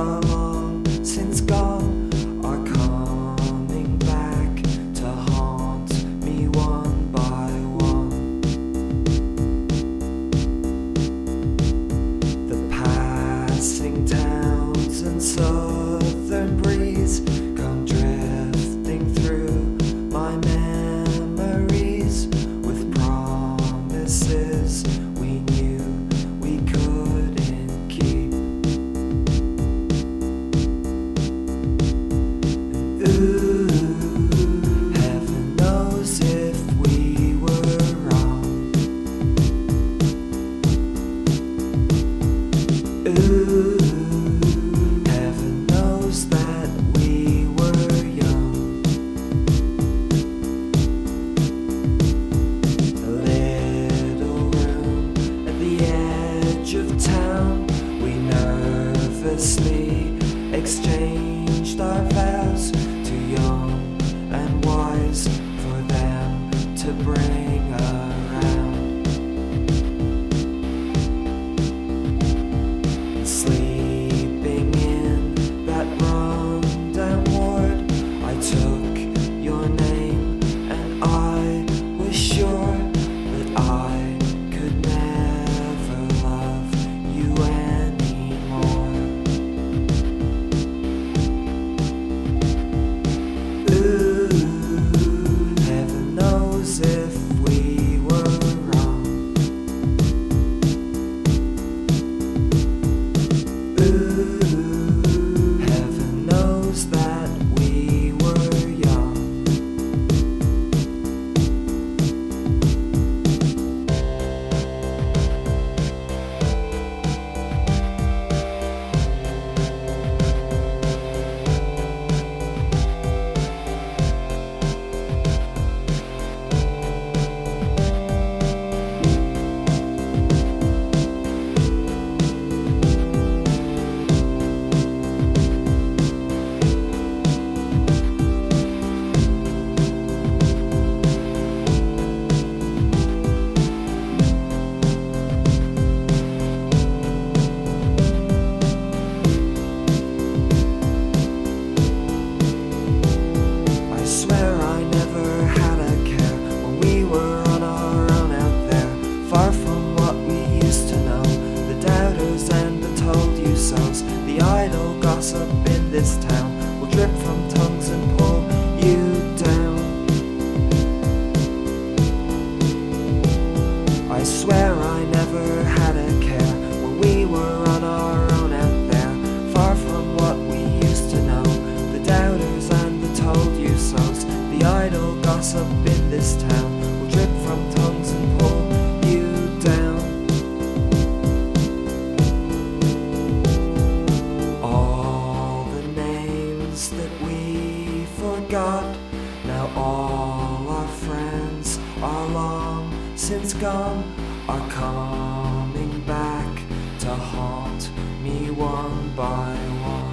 are long since gone are coming back to haunt me one by one. The passing towns and southern breeze come drifting through my memories with promises we knew we couldn't keep. Ooh, heaven knows if we were wrong. Ooh, heaven knows that we were young. A little room at the edge of town, we nervously exchanged our vows, too young and wise for them to bring around. Sleeping in that rundown ward, I took your name and I was sure that I could never love you anymore. Ooh, heaven knows if we were wrong. Ooh, heaven knows that we were young. I swear I never had a care when we were on our own out there, far from what we used to know. The doubters and the told you so's, the idle gossip in this town will drip from tongues and pull you down. I swear I never had a care when we were on our own out there, far from what we used to know. The doubters and the told you so's, the idle gossip in this town will drip from tongues and pull you down. All the names that we forgot, now all our friends are long since gone, are coming back to haunt me one by one.